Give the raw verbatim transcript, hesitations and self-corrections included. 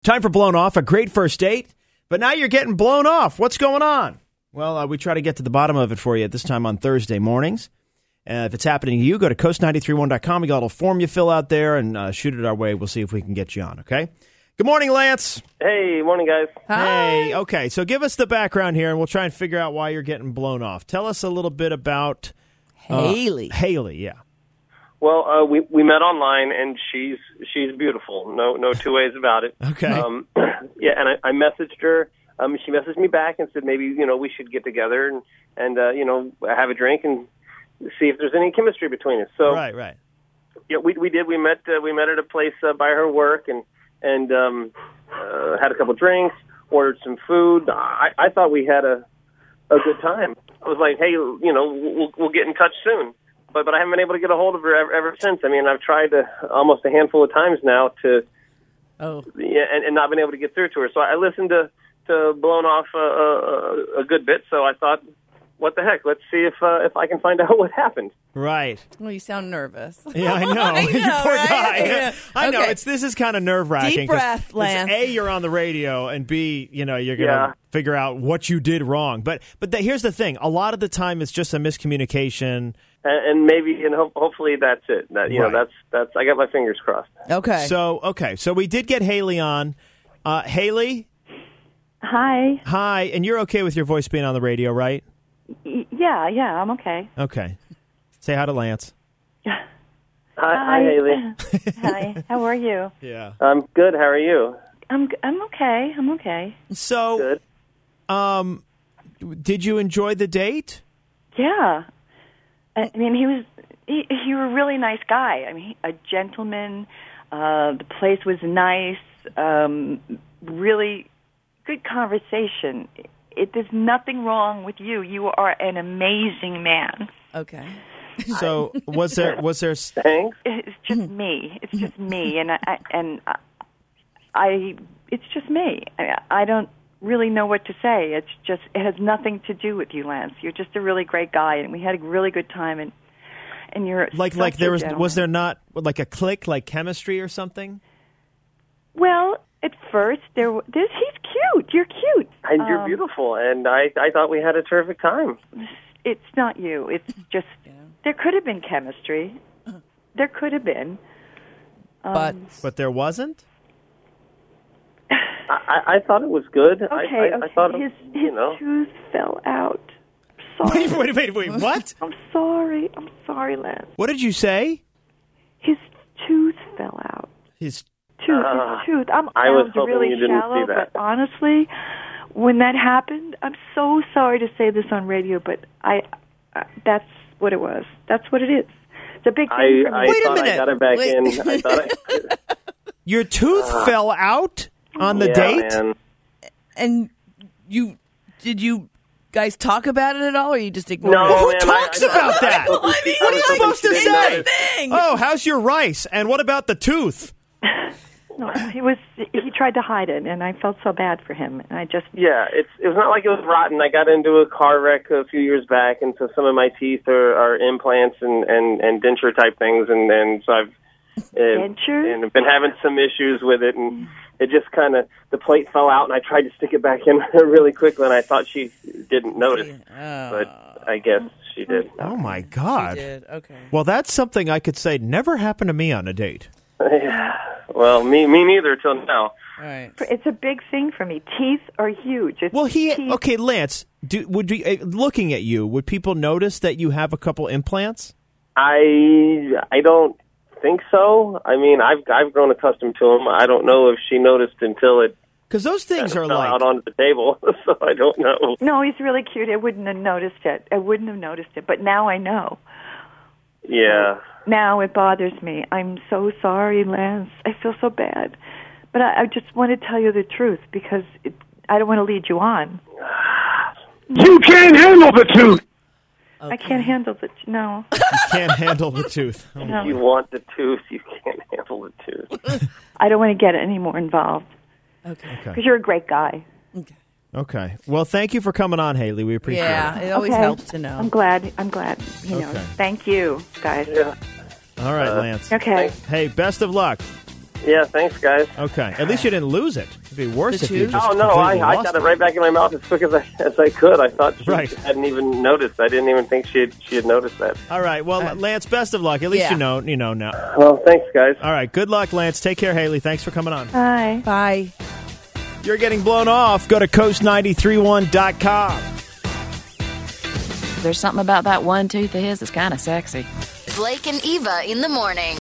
Time for Blown Off, a great first date, but now you're getting blown off. What's going on? Well, uh, we try to get to the bottom of it for you at this time on Thursday mornings. Uh, if it's happening to you, go to coast nine three one dot com. We got a little form you fill out there and uh, shoot it our way. We'll see if we can get you on, okay? Good morning, Lance. Hey, morning, guys. Hi. Hey, okay, so give us the background here, and we'll try and figure out why you're getting blown off. Tell us a little bit about... Uh, Haley. Haley, yeah. Well, uh, we we met online, and she's she's beautiful. No no two ways about it. Okay. Um, yeah, and I, I messaged her. Um, she messaged me back and said maybe you know we should get together and and uh, you know have a drink and see if there's any chemistry between us. So Right, right. yeah, we we did. We met uh, we met at a place uh, by her work and and um, uh, had a couple drinks, ordered some food. I, I thought we had a a good time. I was like, hey, you know, we'll we'll get in touch soon. But but I haven't been able to get a hold of her ever, ever since. I mean, I've tried to, almost a handful of times now to, Oh. yeah, and, and not been able to get through to her. So I listened to to Blown Off a, a, a good bit. So I thought, what the heck? Let's see if uh, if I can find out what happened. Right. Well, you sound nervous. Yeah, I know. I You know, poor right? guy. Yeah. I know. Okay. It's this is kind of nerve wracking. Deep breath, Lance. A, you're on the radio, and B, you know, you're gonna Yeah. figure out what you did wrong. But but the, here's the thing: a lot of the time, it's just a miscommunication. And, and maybe, and ho- hopefully that's it. That you Right. know, that's that's. I got my fingers crossed. Okay. So okay, so we did get Haley on. Uh, Haley, Hi. hi, and you're okay with your voice being on the radio, right? Y- Yeah, yeah, I'm okay. Okay. Say hi to Lance. Hi, hi, Haley. Hi. How are you? Yeah. I'm good. How are you? I'm g- I'm okay. I'm okay. So, Good. um, did you enjoy the date? Yeah. I I mean, he was he, he was a really nice guy. I mean, a gentleman. Uh, the place was nice. Um, really good conversation. It, there's nothing wrong with you. You are an amazing man. Okay. So was there was there Thanks. It's just me. It's just me, and I, I and I, I. It's just me. I, I don't really know what to say. It's just it has nothing to do with you, Lance. You're just a really great guy, and we had a really good time. And and you're like such like there a was gentleman. was there not like a click, like chemistry or something? Well, at first there. w- This he's cute. You're cute. And you're Um, beautiful, and I I thought we had a terrific time. It's not you. It's just there could have been chemistry. There could have been. Um, But But there wasn't? I, I I thought it was good. okay, I, I, okay. I thought it, his his you know. tooth fell out. Sorry. Wait, wait, wait, wait. What? I'm sorry. I'm sorry, Lance. What did you say? His tooth fell out. His Tooth, Uh, his tooth. I'm, I was sounds hoping really you didn't see shallow, that. but honestly, when that happened, I'm so sorry to say this on radio, but I, I that's what it was. That's what it is. It's a big I, thing for me. I Wait a thought minute. I got it back Wait. in. I thought I, your tooth fell out on the yeah, date? man. and you did you guys talk about it at all, or you just ignored No, it? Who man, talks I, I, about that? Well, I mean, What are you I was hoping supposed to she didn't say? notice. Thing. Oh, how's your rice? And what about the tooth? No, he was. He tried to hide it, and I felt so bad for him. And I just. Yeah, it's it was not like it was rotten. I got into a car wreck a few years back, and so some of my teeth are, are implants and, and, and denture type things, and, and so I've uh, Dentures? and I've been having some issues with it, and it just kind of the plate fell out, and I tried to stick it back in really quickly, and I thought she didn't notice, Oh, but I guess she did. Oh, my you God. did. Okay. Well, that's something I could say never happened to me on a date. Well, me me neither till now. All right. It's a big thing for me. Teeth are huge. It's Well, he teeth. okay, Lance. Do, would you, uh, looking at you, would people notice that you have a couple implants? I I don't think so. I mean, I've I've grown accustomed to them. I don't know if she noticed until it Because those things are fell like out onto the table, so I don't know. No, he's really cute. I wouldn't have noticed it. I wouldn't have noticed it, but now I know. Yeah. Now it bothers me. I'm so sorry, Lance. I feel so bad. But I, I just want to tell you the truth because it, I don't want to lead you on. You can't handle the truth. I can't handle the no. you can't handle the tooth. Oh, no. You want the tooth, you can't handle the tooth. I don't want to get any more involved Okay. because you're a great guy. Okay. Okay. Well, thank you for coming on, Haley. We appreciate Yeah, it. it always Okay. helps to know. I'm glad. I'm glad he knows. Okay. Thank you, guys. Yeah. All right, Uh, Lance. Okay. Hey, best of luck. Yeah, thanks, guys. Okay. At least you didn't lose it. It'd be worse The if you tooth? just Oh no, I, completely I lost got it right back in my mouth as quick as I as I could. I thought she Right. hadn't even noticed. I didn't even think she had, she had noticed that. All right. Well, Lance, best of luck. At least Yeah. you know you know now. Well, thanks, guys. All right. Good luck, Lance. Take care, Haley. Thanks for coming on. Bye. Bye. You're getting blown off. Go to coast nine three one dot com. There's something about that one tooth of his that's kind of sexy. Blake and Eva in the morning.